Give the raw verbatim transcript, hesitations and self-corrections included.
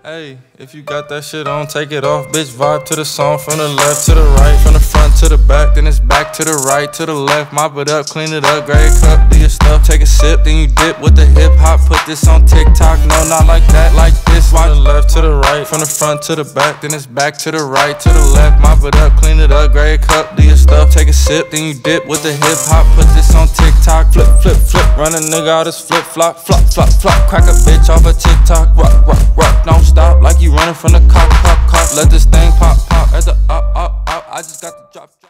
Hey, if you got that shit on, take it off, bitch. Vibe to the song from the left to the right, from the front to the back, then it's back to the right, to the left. Mop it up, clean it up, grab a cup, do your stuff, take a sip, then you dip with the hip hop. Put this on TikTok, no, not like that, like this. From the left to the right, from the front to the back, then it's back to the right, to the left. Mop it up, clean it up, grab a cup, do your stuff, take a sip, then you dip with the hip hop. Put this on TikTok, flip, flip, flip, run a nigga out his flip flop, flop, flop, flop, crack a bitch off a TikTok, rock, rock, rock, don't stop like you running from the cop, cop, cop. Let this thing pop, pop at the up, up, up. I just got the drop.